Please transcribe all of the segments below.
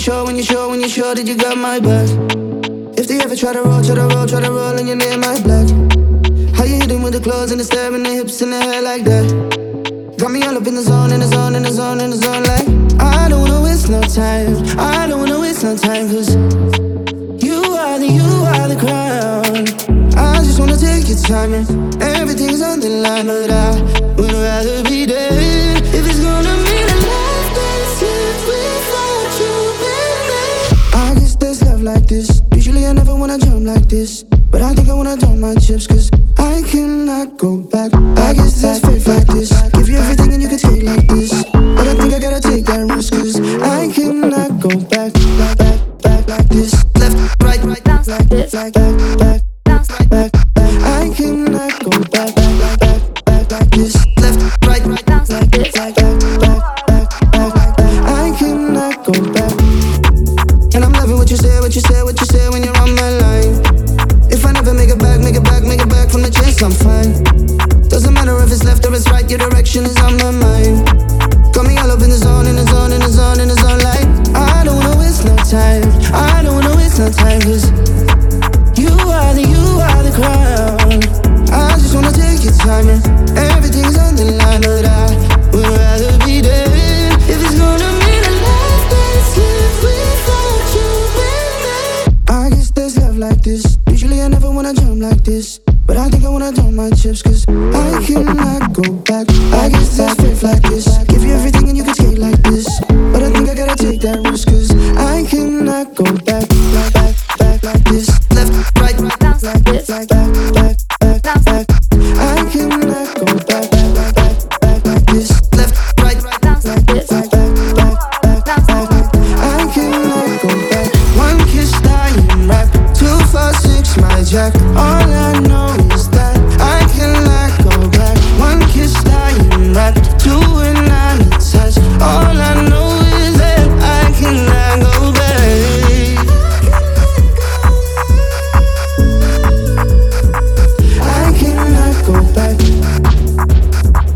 when you're sure that you got my back. If they ever try to roll, and your name my black. How you hitting with the clothes and the stare and the hips and the hair like that? Got me all up in the zone, like I don't wanna waste no time. I don't wanna waste no time, cause you are the crown. I just wanna take your time and everything's on the line, but I would rather be dead if it's gonna mean a life that's lived without you, baby. I guess there's love like this. Usually I never wanna jump like this, but I think I wanna dump my chips, cause I cannot go back. I guess there's faith like this. Give you everything and you can take like this, but I think I gotta take that risk, cause I cannot go back like this. Left, right, like this, back. I cannot go back like this. Left, right, like this, back. I cannot go back. And I'm loving what you say when you're on my line. If I never make it back from the chase, I'm fine. Doesn't matter if it's left or it's right, your direction is on my mind. Got me all up in the zone, like I don't wanna waste no time. I don't wanna waste no time, cause you are the crown. I just wanna take your time and everything's on the line, but I would rather be dead if it's gonna mean a life that's lived without you, baby. I guess there's love like this. Usually I never wanna jump like this, but I think I wanna dump my chips, cause I cannot go back. I guess there's faith like this. Give you everything and you can skate like this, but I think I gotta take that risk, cause I cannot go back like this. Left, right, like this, back. I cannot go back like this. Left, right, like this, back. I cannot go back. One kiss, dying rap. 2, 4, 6, my jack. All I know is that I cannot go back. One kiss, dying rap. 2 and 9 attached. All I know is that I cannot go back. I cannot go back,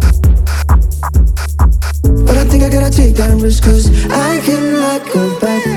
but I think I gotta take that risk, cause I cannot go back.